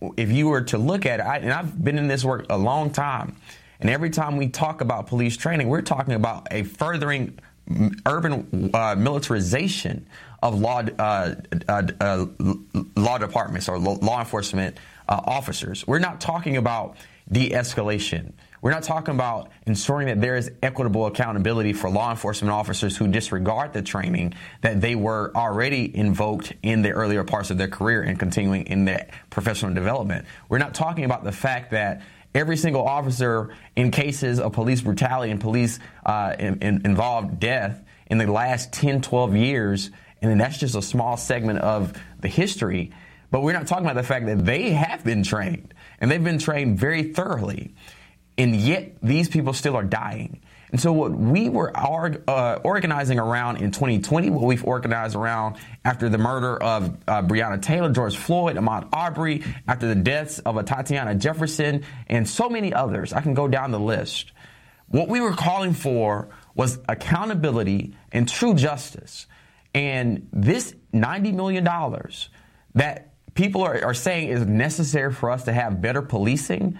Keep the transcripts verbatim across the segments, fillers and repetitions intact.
if you were to look at it, I, and I've been in this work a long time, and every time we talk about police training, we're talking about a furthering urban uh, militarization of law uh, uh, uh, law departments or law enforcement uh, officers. We're not talking about de-escalation. We're not talking about ensuring that there is equitable accountability for law enforcement officers who disregard the training that they were already invoked in the earlier parts of their career and continuing in their professional development. We're not talking about the fact that every single officer in cases of police brutality and police uh, in, in involved death in the last ten, twelve years, and then that's just a small segment of the history. But we're not talking about the fact that they have been trained, and they've been trained very thoroughly. And yet these people still are dying. And so what we were uh, organizing around in twenty twenty, what we've organized around after the murder of uh, Breonna Taylor, George Floyd, Ahmaud Arbery, after the deaths of uh, Tatiana Jefferson, and so many others, I can go down the list. What we were calling for was accountability and true justice. And this ninety million dollars that people are, are saying is necessary for us to have better policing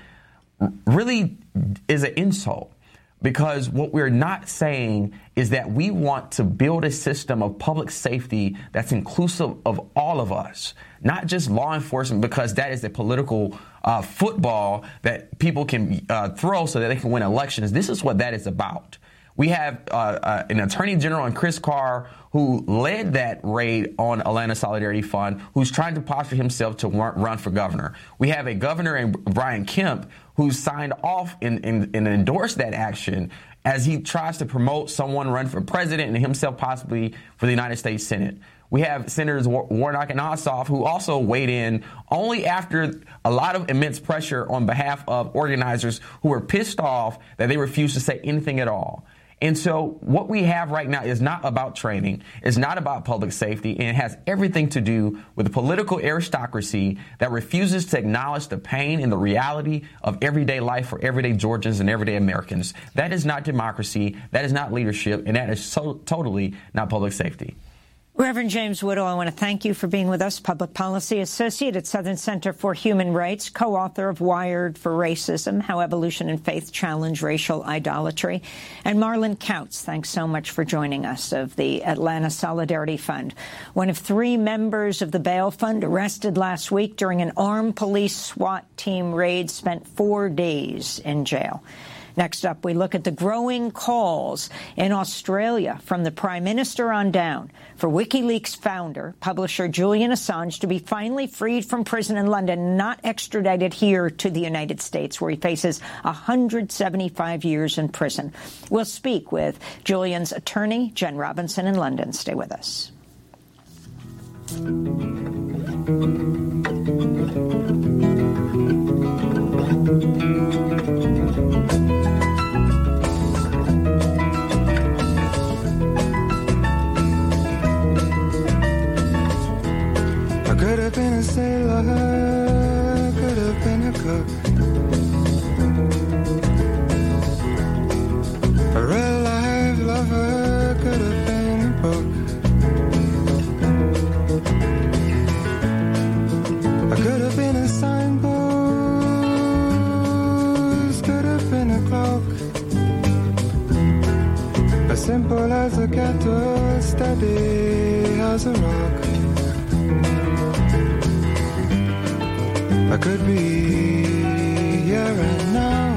really is an insult, because what we're not saying is that we want to build a system of public safety that's inclusive of all of us, not just law enforcement, because that is a political uh, football that people can uh, throw so that they can win elections. This is what that is about. We have uh, uh, an Attorney General in Chris Carr who led that raid on Atlanta Solidarity Fund, who's trying to posture himself to run for governor. We have a governor in Brian Kemp who signed off and, and, and endorsed that action as he tries to promote someone run for president and himself possibly for the United States Senate. We have Senators Warnock and Ossoff who also weighed in only after a lot of immense pressure on behalf of organizers who were pissed off that they refused to say anything at all. And so what we have right now is not about training. It's not about public safety. And it has everything to do with a political aristocracy that refuses to acknowledge the pain and the reality of everyday life for everyday Georgians and everyday Americans. That is not democracy. That is not leadership. And that is so totally not public safety. Reverend James Woodall, I want to thank you for being with us, Public Policy Associate at Southern Center for Human Rights, co-author of Wired for Racism, How Evolution and Faith Challenge Racial Idolatry. And Marlon Kautz, thanks so much for joining us, of the Atlanta Solidarity Fund. One of three members of the bail fund arrested last week during an armed police SWAT team raid, spent four days in jail. Next up, we look at the growing calls in Australia from the Prime Minister on down for WikiLeaks founder, publisher Julian Assange to be finally freed from prison in London, not extradited here to the United States, where he faces one hundred seventy-five years in prison. We'll speak with Julian's attorney, Jen Robinson, in London. Stay with us. Could have been a sailor, could have been a cook, a real life lover, could have been a book. I could have been a signpost, could have been a cloak, as simple as a kettle, as steady as a rock. I could be here and now.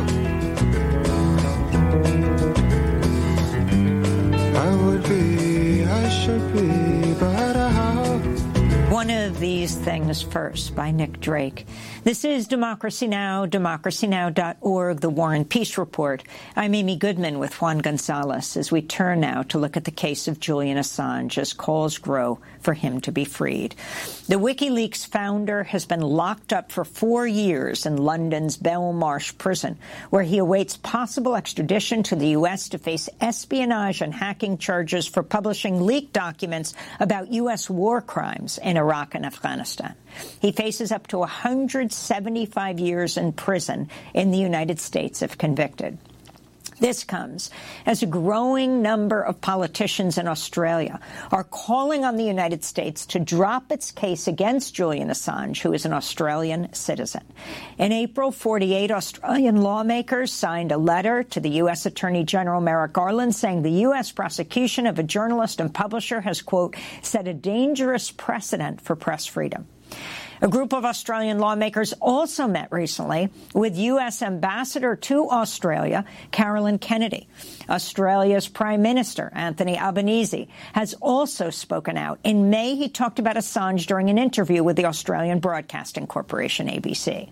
I would be, I should be, but how? One of These Things First by Nick Drake. This is Democracy Now!, democracy now dot org, The War and Peace Report. I'm Amy Goodman with Juan Gonzalez as we turn now to look at the case of Julian Assange as calls grow for him to be freed. The WikiLeaks founder has been locked up for four years in London's Belmarsh prison, where he awaits possible extradition to the U S to face espionage and hacking charges for publishing leaked documents about U S war crimes in Iraq and Afghanistan. He faces up to one hundred seventy-five years in prison in the United States if convicted. This comes as a growing number of politicians in Australia are calling on the United States to drop its case against Julian Assange, who is an Australian citizen. In April, forty-eight Australian lawmakers signed a letter to the U S Attorney General Merrick Garland saying the U S prosecution of a journalist and publisher has, quote, set a dangerous precedent for press freedom. A group of Australian lawmakers also met recently with U S Ambassador to Australia, Caroline Kennedy. Australia's Prime Minister, Anthony Albanese, has also spoken out. In May, he talked about Assange during an interview with the Australian Broadcasting Corporation, A B C.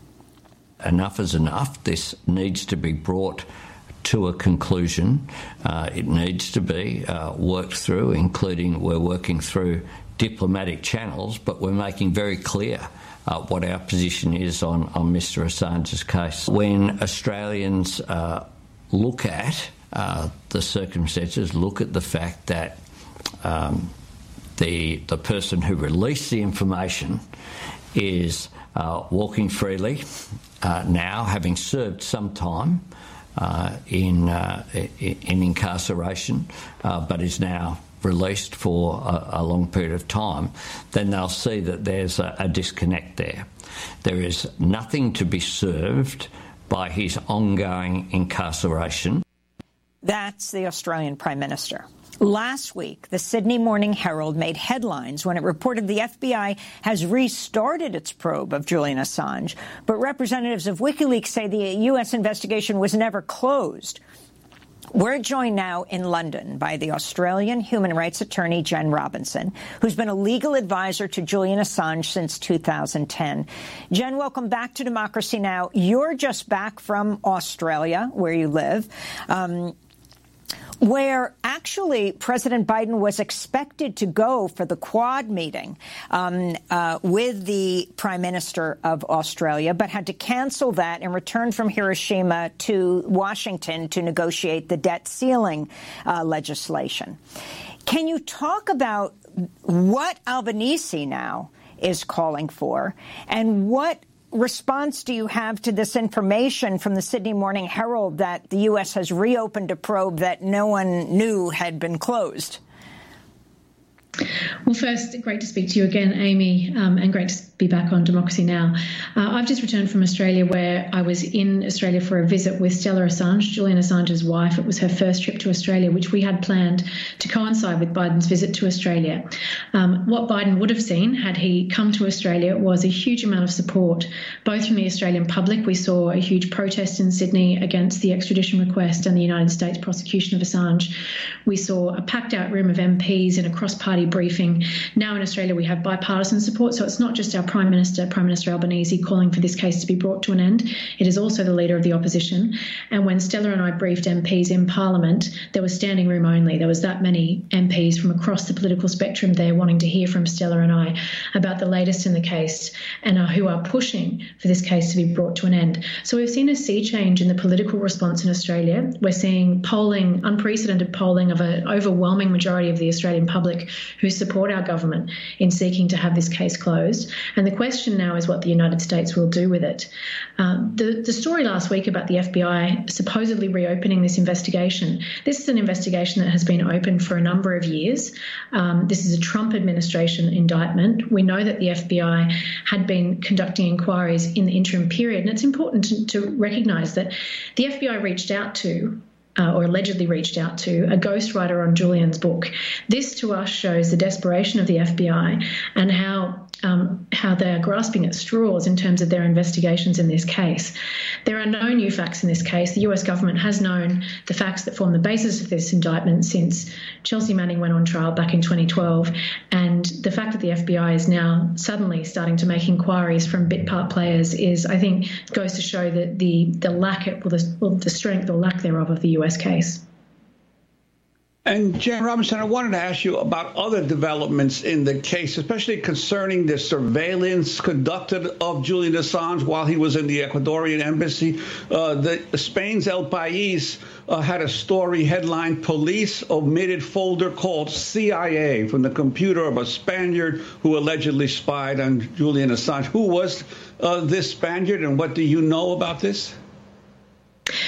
Enough is enough. This needs to be brought to a conclusion. Uh, it needs to be uh, worked through, including we're working through diplomatic channels, but we're making very clear uh, what our position is on, on Mister Assange's case. When Australians uh, look at uh, the circumstances, look at the fact that um, the the person who released the information is uh, walking freely uh, now, having served some time uh, in, uh, in incarceration, uh, but is now released for a, a long period of time, then they'll see that there's a, a disconnect there. There is nothing to be served by his ongoing incarceration. That's the Australian Prime Minister. Last week, the Sydney Morning Herald made headlines when it reported the F B I has restarted its probe of Julian Assange, but representatives of WikiLeaks say the U S investigation was never closed. We're joined now in London by the Australian human rights attorney Jen Robinson, who's been a legal advisor to Julian Assange since two thousand ten. Jen, welcome back to Democracy Now! You're just back from Australia, where you live, um, where actually President Biden was expected to go for the Quad meeting um, uh, with the Prime Minister of Australia, but had to cancel that and return from Hiroshima to Washington to negotiate the debt ceiling uh, legislation. Can you talk about what Albanese now is calling for, and what response do you have to this information from the Sydney Morning Herald that the U S has reopened a probe that no one knew had been closed? Well, first, great to speak to you again, Amy, um, and great to be back on Democracy Now! Uh, I've just returned from Australia, where I was in Australia for a visit with Stella Assange, Julian Assange's wife. It was her first trip to Australia, which we had planned to coincide with Biden's visit to Australia. Um, what Biden would have seen had he come to Australia was a huge amount of support, both from the Australian public. We saw a huge protest in Sydney against the extradition request and the United States prosecution of Assange. We saw a packed-out room of M Ps in a cross-party briefing. Now in Australia we have bipartisan support, so it's not just our Prime Minister, Prime Minister Albanese, calling for this case to be brought to an end. It is also the Leader of the Opposition. And when Stella and I briefed M Ps in Parliament, there was standing room only. There was that many M Ps from across the political spectrum there wanting to hear from Stella and I about the latest in the case and uh, who are pushing for this case to be brought to an end. So we've seen a sea change in the political response in Australia. We're seeing polling, unprecedented polling of an overwhelming majority of the Australian public who support our government in seeking to have this case closed. And the question now is what the United States will do with it. Um, the, the story last week about the F B I supposedly reopening this investigation, this is an investigation that has been open for a number of years. Um, this is a Trump administration indictment. We know that the F B I had been conducting inquiries in the interim period, and it's important to, to recognise that the F B I reached out to Uh, or allegedly reached out to a ghostwriter on Julian's book. This to us shows the desperation of the F B I and how um, how they are grasping at straws in terms of their investigations in this case. There are no new facts in this case. The U S government has known the facts that form the basis of this indictment since Chelsea Manning went on trial back in twenty twelve, and the fact that the F B I is now suddenly starting to make inquiries from bit part players is, I think, goes to show that the the lack of, well, the, well, the strength or lack thereof of the U S case. And Jen Robinson, I wanted to ask you about other developments in the case, especially concerning the surveillance conducted of Julian Assange while he was in the Ecuadorian embassy. Uh, the Spain's El País uh, had a story headline, "Police omitted folder called C I A from the computer of a Spaniard who allegedly spied on Julian Assange." Who was uh, this Spaniard, and what do you know about this?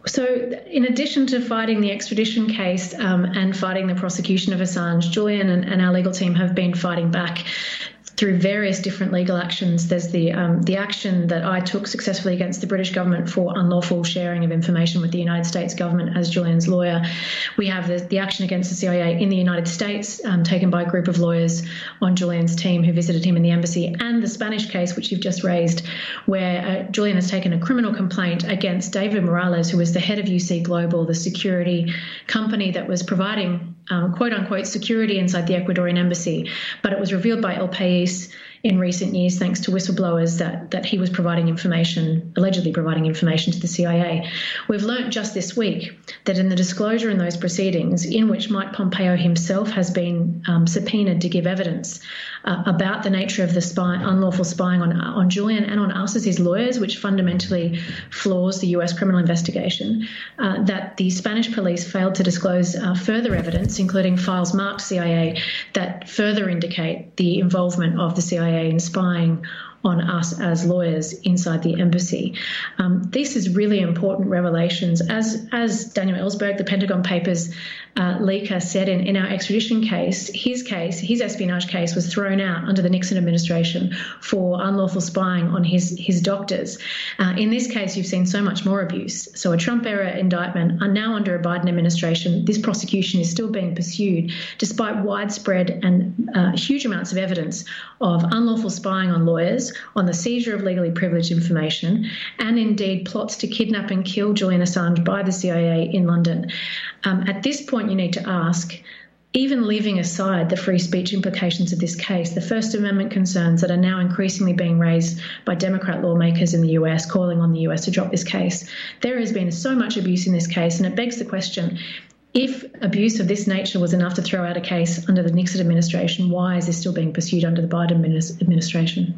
So in addition to fighting the extradition case um, and fighting the prosecution of Assange, Julian and, and our legal team have been fighting back through various different legal actions. There's the um, the action that I took successfully against the British government for unlawful sharing of information with the United States government as Julian's lawyer. We have the, the action against the C I A in the United States, um, taken by a group of lawyers on Julian's team who visited him in the embassy, and the Spanish case, which you've just raised, where uh, Julian has taken a criminal complaint against David Morales, who was the head of U C Global, the security company that was providing Um, quote unquote security inside the Ecuadorian embassy. But it was revealed by El País in recent years, thanks to whistleblowers, that that he was providing information, allegedly providing information to the C I A. We've learnt just this week that in the disclosure in those proceedings, in which Mike Pompeo himself has been um, subpoenaed to give evidence uh, about the nature of the spy, unlawful spying on on Julian and on us as his lawyers, which fundamentally flaws the U S criminal investigation, uh, that the Spanish police failed to disclose uh, further evidence, including files marked C I A, that further indicate the involvement of the C I A in spying on us as lawyers inside the embassy. Um, this is really important revelations. As as Daniel Ellsberg, the Pentagon Papers uh, leaker, said in, in our extradition case, his case, his espionage case, was thrown out under the Nixon administration for unlawful spying on his, his doctors. Uh, in this case, you've seen so much more abuse. So a Trump-era indictment, are now under a Biden administration, this prosecution is still being pursued despite widespread and uh, huge amounts of evidence of unlawful spying on lawyers, on the seizure of legally privileged information, and indeed plots to kidnap and kill Julian Assange by the C I A in London. Um, at this point, you need to ask, even leaving aside the free speech implications of this case, the First Amendment concerns that are now increasingly being raised by Democrat lawmakers in the U S, calling on the U S to drop this case, there has been so much abuse in this case, and it begs the question, if abuse of this nature was enough to throw out a case under the Nixon administration, why is this still being pursued under the Biden administration?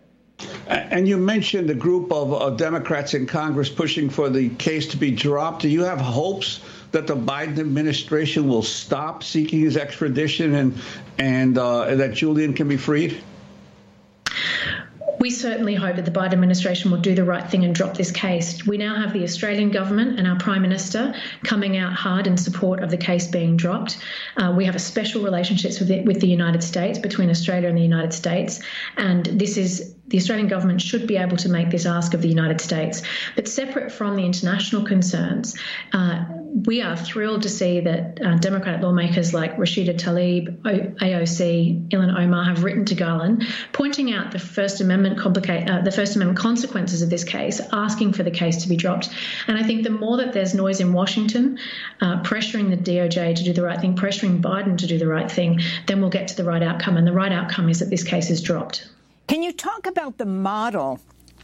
And you mentioned a group of uh, Democrats in Congress pushing for the case to be dropped. Do you have hopes that the Biden administration will stop seeking his extradition and and uh, that Julian can be freed? We certainly hope that the Biden administration will do the right thing and drop this case. We now have the Australian government and our Prime Minister coming out hard in support of the case being dropped. Uh, we have a special relationship with, it, with the United States, between Australia and the United States, and this is the Australian government should be able to make this ask of the United States. But separate from the international concerns, uh, we are thrilled to see that uh, Democratic lawmakers like Rashida Tlaib, A O C, Ilhan Omar have written to Garland, pointing out the First Amendment complicate, uh, the First Amendment consequences of this case, asking for the case to be dropped. And I think the more that there's noise in Washington, uh, pressuring the D O J to do the right thing, pressuring Biden to do the right thing, then we'll get to the right outcome. And the right outcome is that this case is dropped. Can you talk about the model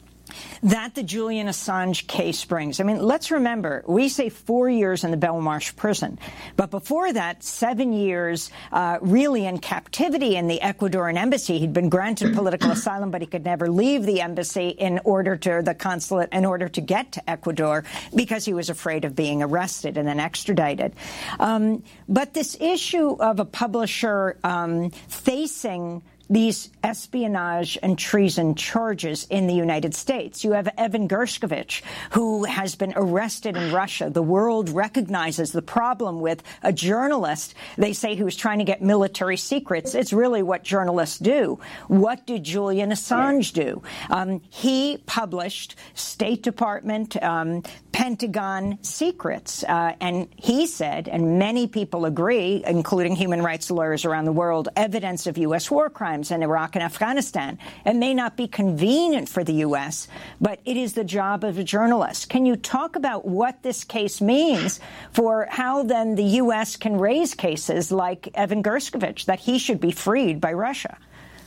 that the Julian Assange case brings? I mean, let's remember, we say four years in the Belmarsh prison, but before that, seven years uh, really in captivity in the Ecuadorian embassy. He'd been granted political asylum, but he could never leave the embassy in order to the consulate, in order to get to Ecuador, because he was afraid of being arrested and then extradited. Um, but this issue of a publisher um, facing these espionage and treason charges in the United States. You have Evan Gershkovich, who has been arrested in Russia. The world recognizes the problem with a journalist, they say, who's trying to get military secrets. It's really what journalists do. What did Julian Assange do? Um, he published State Department, um, Pentagon secrets. Uh, and he said, and many people agree, including human rights lawyers around the world, evidence of U S war crimes in Iraq and Afghanistan. It may not be convenient for the U S, but it is the job of a journalist. Can you talk about what this case means for how then the U S can raise cases like Evan Gershkovich, that he should be freed by Russia?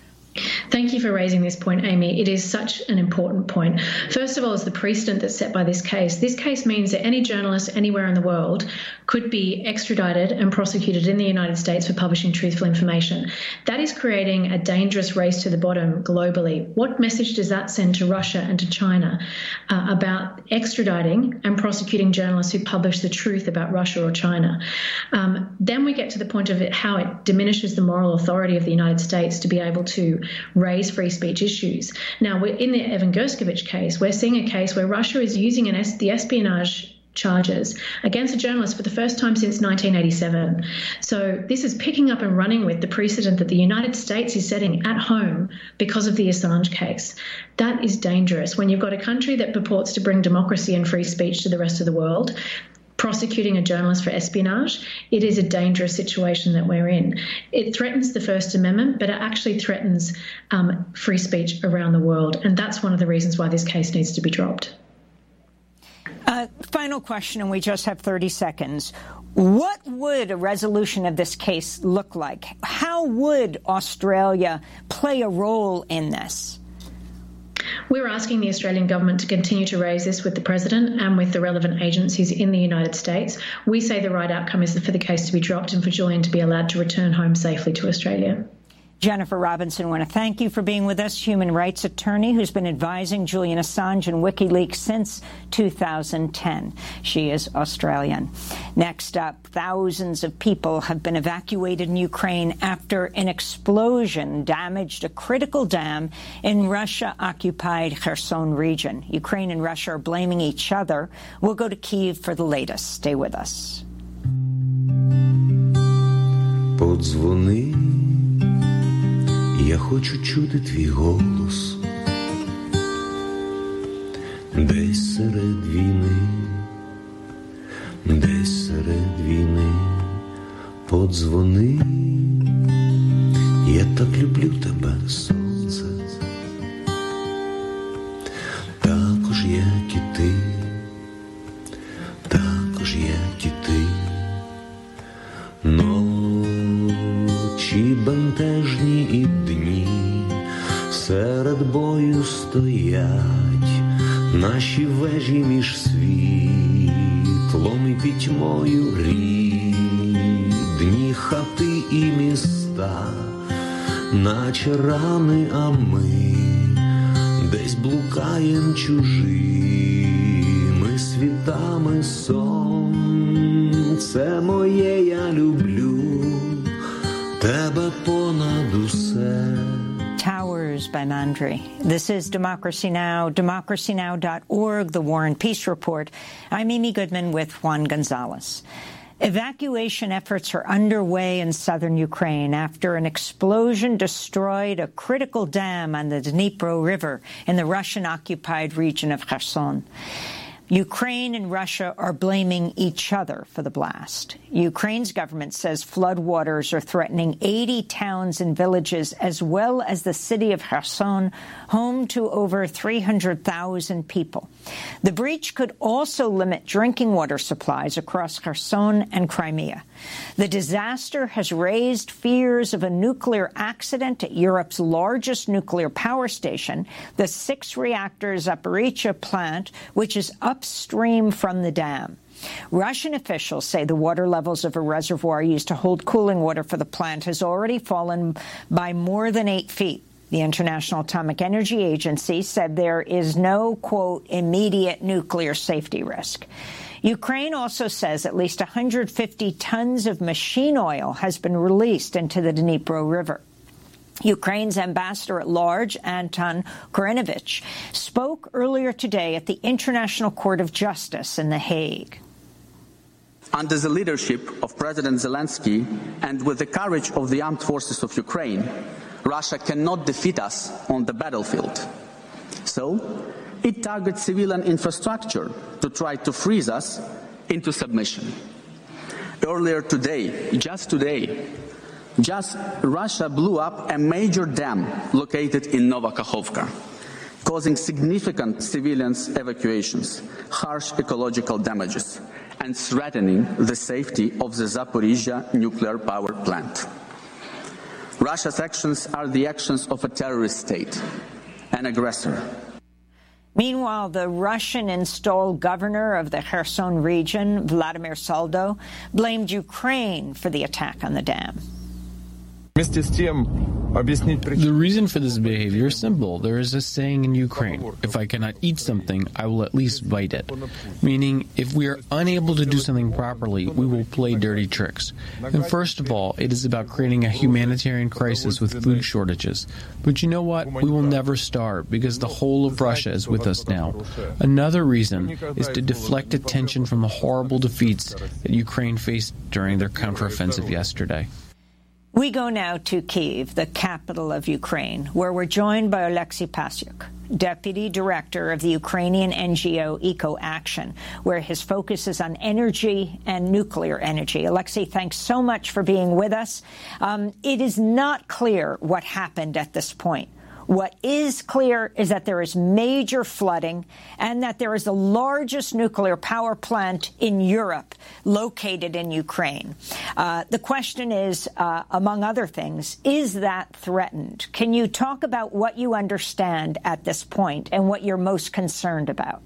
Thank you for raising this point, Amy. It is such an important point. First of all, is the precedent that's set by this case. This case means that any journalist anywhere in the world could be extradited and prosecuted in the United States for publishing truthful information. That is creating a dangerous race to the bottom globally. What message does that send to Russia and to China uh, about extraditing and prosecuting journalists who publish the truth about Russia or China? Um, then we get to the point of it, how it diminishes the moral authority of the United States to be able to raise free speech issues. Now, we're in the Evan Gershkovich case, we're seeing a case where Russia is using an es- the espionage charges against a journalist for the first time since nineteen eighty-seven. So this is picking up and running with the precedent that the United States is setting at home because of the Assange case. That is dangerous. When you've got a country that purports to bring democracy and free speech to the rest of the world, prosecuting a journalist for espionage, it is a dangerous situation that we're in. It threatens the First Amendment, but it actually threatens um, free speech around the world. And that's one of the reasons why this case needs to be dropped. Uh, final question, and we just have thirty seconds. What would a resolution of this case look like? How would Australia play a role in this? We're asking the Australian government to continue to raise this with the President and with the relevant agencies in the United States. We say the right outcome is for the case to be dropped and for Julian to be allowed to return home safely to Australia. Jennifer Robinson, I want to thank you for being with us, human rights attorney who's been advising Julian Assange and WikiLeaks since two thousand ten. She is Australian. Next up, thousands of people have been evacuated in Ukraine after an explosion damaged a critical dam in Russia-occupied Kherson region. Ukraine and Russia are blaming each other. We'll go to Kyiv for the latest. Stay with us. Подзвони. Я хочу чути твій голос десь серед війни, десь серед війни. Подзвони, я так люблю тебе, сонце, також як і ти, також як і ти. Ночі бентежні і дні серед бою стоять наші вежі між світлом і пітьмою, рідні хати і міста, наче рани, а ми десь блукаєм чужими світами. Сонце моє, я люблю тебе понад усе. Towers by Mandri. This is Democracy Now!, democracy now dot org, the War and Peace Report. I'm Amy Goodman with Juan Gonzalez. Evacuation efforts are underway in southern Ukraine after an explosion destroyed a critical dam on the Dnipro River in the Russian-occupied region of Kherson. Ukraine and Russia are blaming each other for the blast. Ukraine's government says floodwaters are threatening eighty towns and villages, as well as the city of Kherson, home to over three hundred thousand people. The breach could also limit drinking water supplies across Kherson and Crimea. The disaster has raised fears of a nuclear accident at Europe's largest nuclear power station, the six-reactor Zaporizhzhia plant, which is upstream from the dam. Russian officials say the water levels of a reservoir used to hold cooling water for the plant has already fallen by more than eight feet. The International Atomic Energy Agency said there is no, quote, immediate nuclear safety risk. Ukraine also says at least one hundred fifty tons of machine oil has been released into the Dnipro River. Ukraine's ambassador at large, Anton Kurinovich, spoke earlier today at the International Court of Justice in The Hague. Under the leadership of President Zelensky and with the courage of the armed forces of Ukraine, Russia cannot defeat us on the battlefield. So, it targets civilian infrastructure to try to freeze us into submission. Earlier today, just today, just Russia blew up a major dam located in Novakhovka, causing significant civilian evacuations, harsh ecological damages, and threatening the safety of the Zaporizhzhia nuclear power plant. Russia's actions are the actions of a terrorist state, an aggressor. Meanwhile, the Russian-installed governor of the Kherson region, Vladimir Saldo, blamed Ukraine for the attack on the dam. The reason for this behavior is simple. There is a saying in Ukraine, if I cannot eat something, I will at least bite it. Meaning, if we are unable to do something properly, we will play dirty tricks. And first of all, it is about creating a humanitarian crisis with food shortages. But you know what? We will never starve because the whole of Russia is with us now. Another reason is to deflect attention from the horrible defeats that Ukraine faced during their counteroffensive yesterday. We go now to Kyiv, the capital of Ukraine, where we're joined by Oleksiy Pasyuk, Deputy Director of the Ukrainian N G O EcoAction, where his focus is on energy and nuclear energy. Oleksiy, thanks so much for being with us. Um, it is not clear what happened at this point. What is clear is that there is major flooding and that there is the largest nuclear power plant in Europe located in Ukraine. Uh, the question is, uh, among other things, is that threatened? Can you talk about what you understand at this point and what you're most concerned about?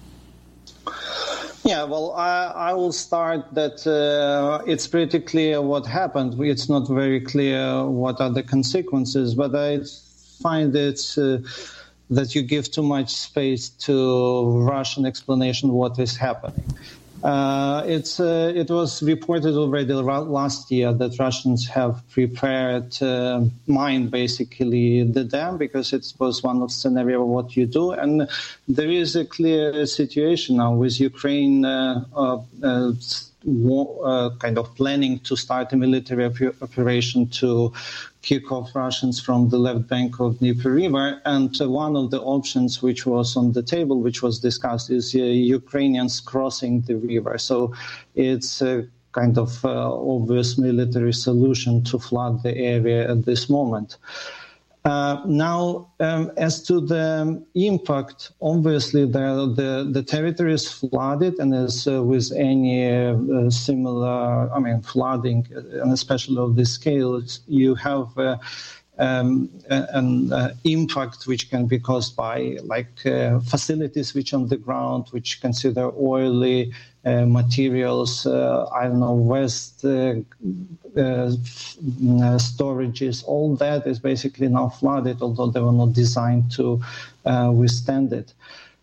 Yeah, well, I, I will start that uh, it's pretty clear what happened. It's not very clear what are the consequences, but I find it uh, that you give too much space to Russian explanation what is happening. Uh, it's uh, it was reported already last year that Russians have prepared uh, mine basically the dam because it was one of scenario what you do, and there is a clear situation now with Ukraine uh, uh, uh, uh, kind of planning to start a military op- operation to kick off Russians from the left bank of Dnieper River. And uh, one of the options which was on the table, which was discussed, is uh, Ukrainians crossing the river. So it's a kind of uh, obvious military solution to flood the area at this moment. Uh, now, um, as to the impact, obviously the, the, the territory is flooded, and as uh, with any uh, similar, I mean, flooding, and especially of this scale, you have uh, um, an uh, impact which can be caused by like uh, facilities which on the ground, which consider oily uh, materials, uh, I don't know, waste uh, uh, storages, all that is basically now flooded, although they were not designed to uh, withstand it.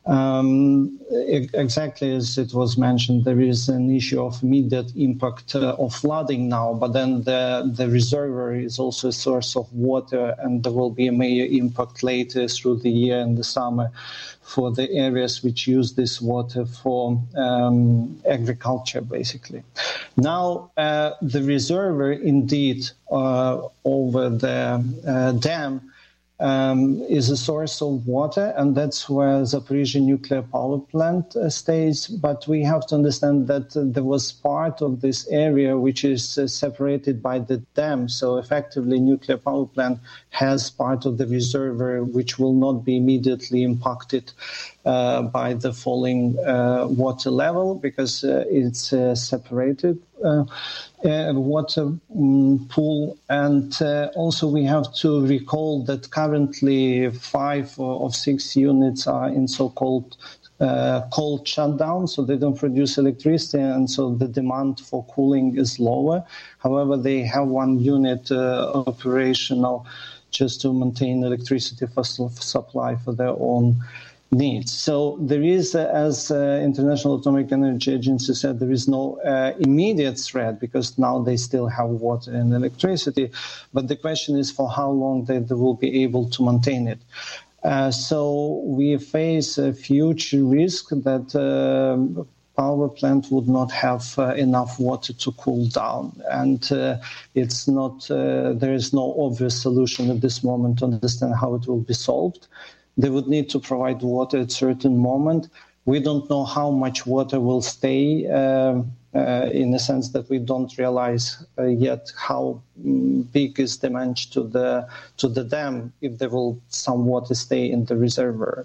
Um, exactly as it was mentioned, there is an issue of immediate impact uh, of flooding now, but then the, the reservoir is also a source of water, and there will be a major impact later through the year and the summer for the areas which use this water for um, agriculture, basically. Now, uh, the reservoir, indeed, uh, over the uh, dam, Um, is a source of water, and that's where Zaporizhzhia nuclear power plant uh, stays. But we have to understand that uh, there was part of this area which is uh, separated by the dam. So effectively, nuclear power plant has part of the reservoir which will not be immediately impacted uh, by the falling uh, water level because uh, it's uh, separated. Uh, uh, water um, pool, and uh, also we have to recall that currently five of six units are in so-called uh, cold shutdown, so they don't produce electricity, and so the demand for cooling is lower. However, they have one unit uh, operational just to maintain electricity for supply for their own needs. So there is, uh, as uh, International Atomic Energy Agency said, there is no uh, immediate threat because now they still have water and electricity. But the question is for how long they, they will be able to maintain it. Uh, so we face a future risk that uh, power plant would not have uh, enough water to cool down, and uh, it's not. Uh, there is no obvious solution at this moment to understand how it will be solved. They would need to provide water at a certain moment. We don't know how much water will stay um, uh, in the sense that we don't realize uh, yet how um, big is the damage to the to the dam if there will some water stay in the reservoir.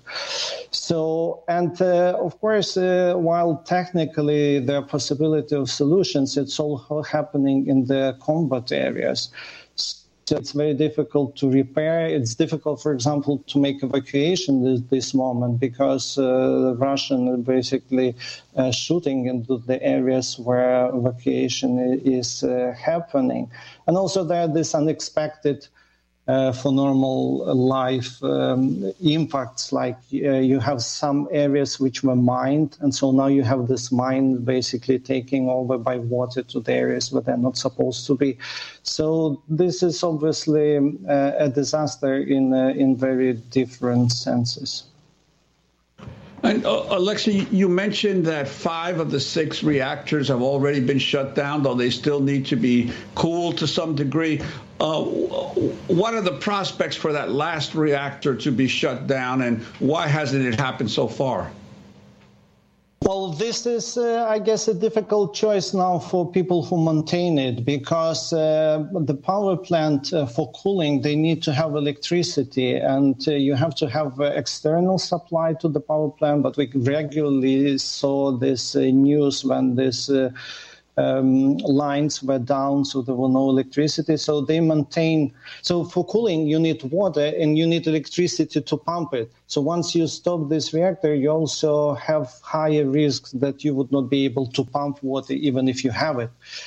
So, and uh, of course, uh, while technically there are possibility of solutions, it's all happening in the combat areas. it's very difficult to repair. It's difficult, for example, to make evacuation this, this moment because uh, the Russian are basically uh, shooting into the areas where evacuation is uh, happening. And also there are this unexpected Uh, for normal life um, impacts, like uh, you have some areas which were mined, and so now you have this mine basically taking over by water to the areas where they're not supposed to be. So this is obviously uh, a disaster in uh, in very different senses. And uh, Alexei, you mentioned that five of the six reactors have already been shut down, though they still need to be cooled to some degree. Uh, what are the prospects for that last reactor to be shut down, and why hasn't it happened so far? Well, this is, uh, I guess, a difficult choice now for people who maintain it, because uh, the power plant uh, for cooling, they need to have electricity, and uh, you have to have uh, external supply to the power plant. But we regularly saw this uh, news when this uh, um, lines were down, so there were no electricity. So they maintain. So for cooling, you need water and you need electricity to pump it. So once you stop this reactor, you also have higher risks that you would not be able to pump water even if you have it.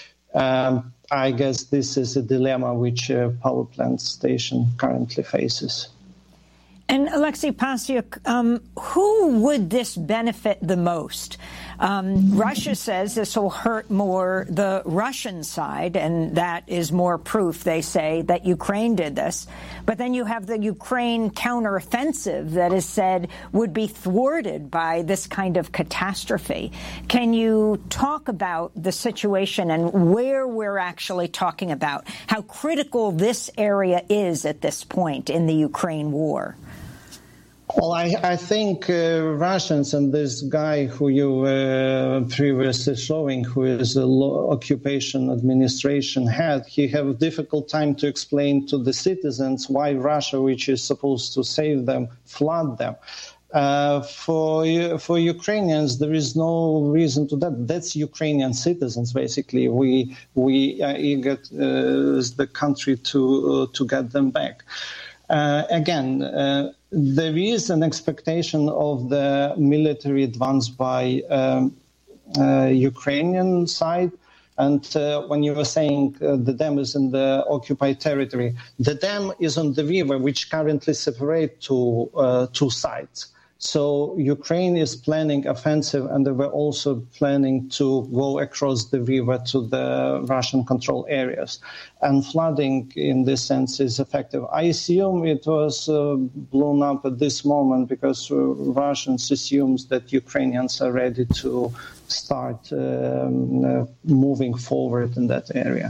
Um, I guess this is a dilemma which a power plant station currently faces. And Alexei Pastyuk, um, who would this benefit the most? Um, Russia says this will hurt more the Russian side, and that is more proof, they say, that Ukraine did this. But then you have the Ukraine counteroffensive that is said would be thwarted by this kind of catastrophe. Can you talk about the situation and where we're actually talking about, how critical this area is at this point in the Ukraine war? Well, I, I think uh, Russians and this guy who you were uh, previously showing, who is a law occupation administration head, he have a difficult time to explain to the citizens why Russia, which is supposed to save them, flood them. Uh, for for Ukrainians, there is no reason to that. That's Ukrainian citizens, basically. We we are eager uh, as the country to uh, to get them back. Uh, again. Uh, There is an expectation of the military advance by um, uh, Ukrainian side. And uh, when you were saying uh, the dam is in the occupied territory, the dam is on the river, which currently separate two, uh, two sides. So Ukraine is planning offensive, and they were also planning to go across the river to the Russian-controlled areas. And flooding, in this sense, is effective. I assume it was uh, blown up at this moment because uh, Russians assume that Ukrainians are ready to start um, uh, moving forward in that area.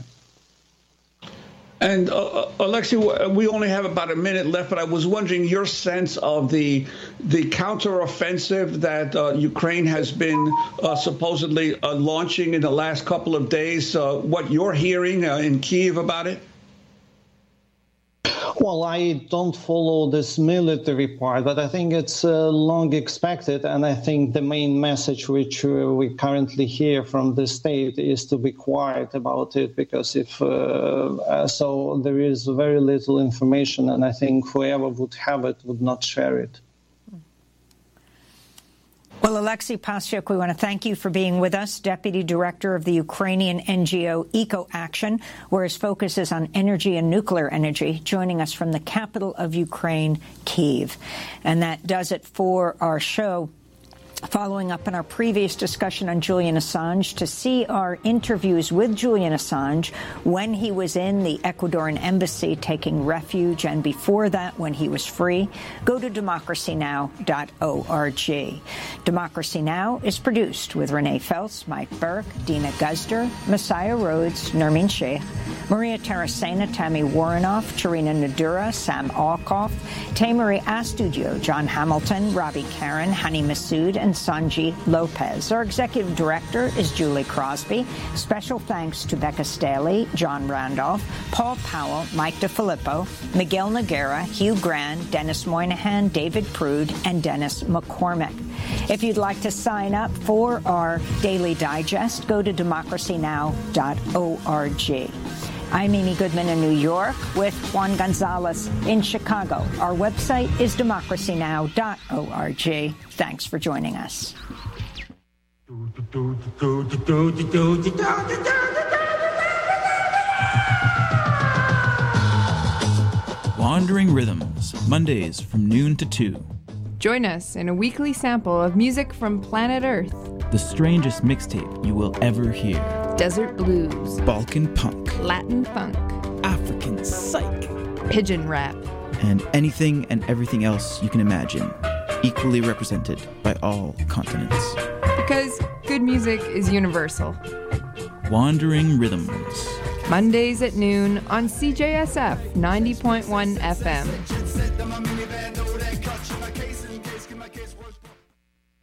And uh, Alexei, we only have about a minute left, but I was wondering your sense of the the counteroffensive that uh, Ukraine has been uh, supposedly uh, launching in the last couple of days. Uh, what you're hearing uh, in Kyiv about it? Well, I don't follow this military part, but I think it's uh, long expected. And I think the main message which uh, we currently hear from the state is to be quiet about it, because if uh, uh, so, there is very little information, and I think whoever would have it would not share it. Well, Alexei Pastyuk, we want to thank you for being with us, Deputy Director of the Ukrainian N G O Eco Action, where his focus is on energy and nuclear energy, joining us from the capital of Ukraine, Kyiv. And that does it for our show. Following up on our previous discussion on Julian Assange, to see our interviews with Julian Assange when he was in the Ecuadorian embassy taking refuge, and before that when he was free, go to democracy now dot org. Democracy Now! Is produced with Renee Feltz, Mike Burke, Dina Guzder, Messiah Rhodes, Nermeen Sheikh, Maria Taracena, Tammy Warrenoff, Charina Nadura, Sam Alkoff, Tamari Astudio, John Hamilton, Robbie Karen, Hani Massoud, and Sanji Lopez. Our executive director is Julie Crosby. Special thanks to Becca Staley, John Randolph, Paul Powell, Mike DeFilippo, Miguel Noguera, Hugh Grand, Dennis Moynihan, David Prude, and Dennis McCormick. If you'd like to sign up for our daily digest, go to democracy now dot org. I'm Amy Goodman in New York with Juan Gonzalez in Chicago. Our website is democracy now dot org. Thanks for joining us. Wandering Rhythms, Mondays from noon to two. Join us in a weekly sample of music from planet Earth. The strangest mixtape you will ever hear. Desert blues. Balkan punk. Latin funk. African psych. Pigeon rap. And anything and everything else you can imagine. Equally represented by all continents. Because good music is universal. Wandering Rhythms. Mondays at noon on C J S F ninety point one F M.